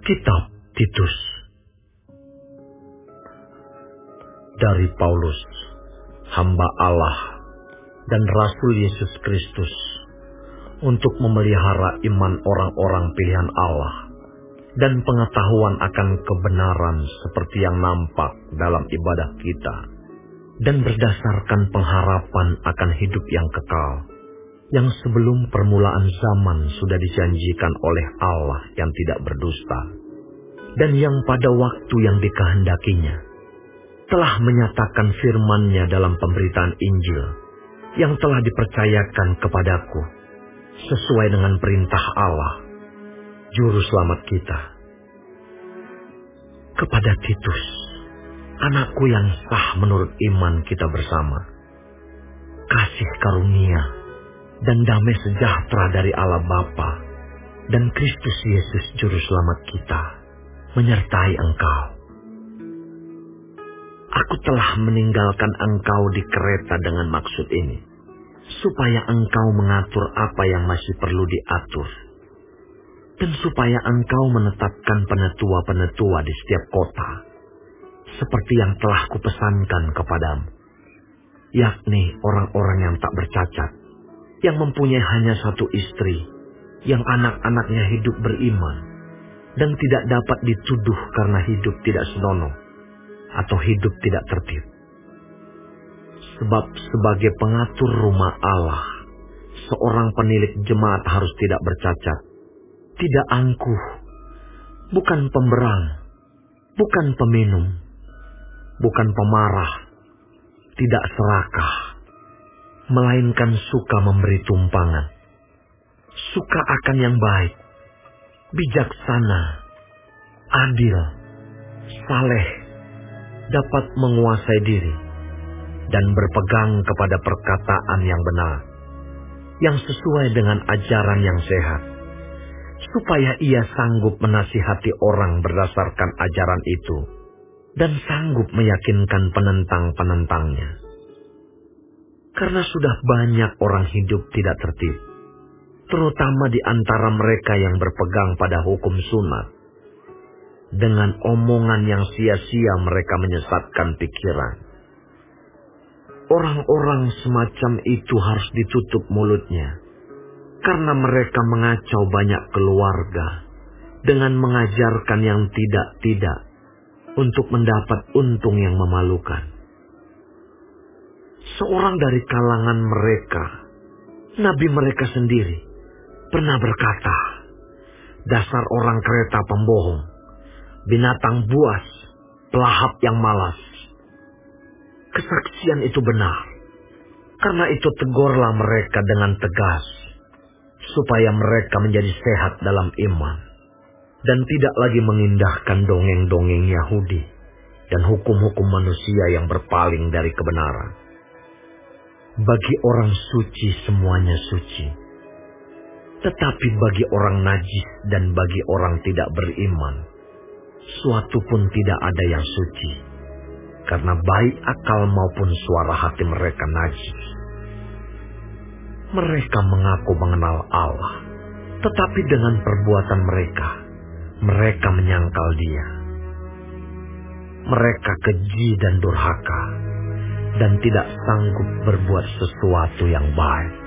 Kitab Titus. Dari Paulus, hamba Allah dan Rasul Yesus Kristus, untuk memelihara iman orang-orang pilihan Allah dan pengetahuan akan kebenaran seperti yang nampak dalam ibadah kita, dan berdasarkan pengharapan akan hidup yang kekal, yang sebelum permulaan zaman sudah dijanjikan oleh Allah yang tidak berdusta, dan yang pada waktu yang dikehendakinya telah menyatakan firman-Nya dalam pemberitaan Injil yang telah dipercayakan kepadaku sesuai dengan perintah Allah, Juru Selamat kita. Kepada Titus, anakku yang sah menurut iman kita bersama, kasih karunia dan damai sejahtera dari Allah Bapa dan Kristus Yesus Juru Selamat kita menyertai engkau. Aku telah meninggalkan engkau di Kreta dengan maksud ini, supaya engkau mengatur apa yang masih perlu diatur, dan supaya engkau menetapkan penetua-penetua di setiap kota, seperti yang telah kupesankan kepadamu, yakni orang-orang yang tak bercacat, yang mempunyai hanya satu istri, yang anak-anaknya hidup beriman, dan tidak dapat dituduh karena hidup tidak senonoh atau hidup tidak tertib. Sebab sebagai pengatur rumah Allah, seorang penilik jemaat harus tidak bercacat, tidak angkuh, bukan pemberang, bukan peminum, bukan pemarah, tidak serakah, melainkan suka memberi tumpangan, suka akan yang baik, bijaksana, adil, saleh, dapat menguasai diri, dan berpegang kepada perkataan yang benar, yang sesuai dengan ajaran yang sehat, supaya ia sanggup menasihati orang berdasarkan ajaran itu, dan sanggup meyakinkan penentang-penentangnya. Karena sudah banyak orang hidup tidak tertib, terutama di antara mereka yang berpegang pada hukum sunat. Dengan omongan yang sia-sia mereka menyesatkan pikiran. Orang-orang semacam itu harus ditutup mulutnya, karena mereka mengacau banyak keluarga dengan mengajarkan yang tidak-tidak untuk mendapat untung yang memalukan. Seorang dari kalangan mereka, nabi mereka sendiri, pernah berkata, "Dasar orang Kreta pembohong, binatang buas, pelahap yang malas." Kesaksian itu benar. Karena itu tegurlah mereka dengan tegas, supaya mereka menjadi sehat dalam iman, dan tidak lagi mengindahkan dongeng-dongeng Yahudi dan hukum-hukum manusia yang berpaling dari kebenaran. Bagi orang suci semuanya suci, tetapi bagi orang najis dan bagi orang tidak beriman, suatu pun tidak ada yang suci, karena baik akal maupun suara hati mereka najis. Mereka mengaku mengenal Allah, tetapi dengan perbuatan mereka menyangkal Dia. Mereka keji dan durhaka, dan tidak sanggup berbuat sesuatu yang baik.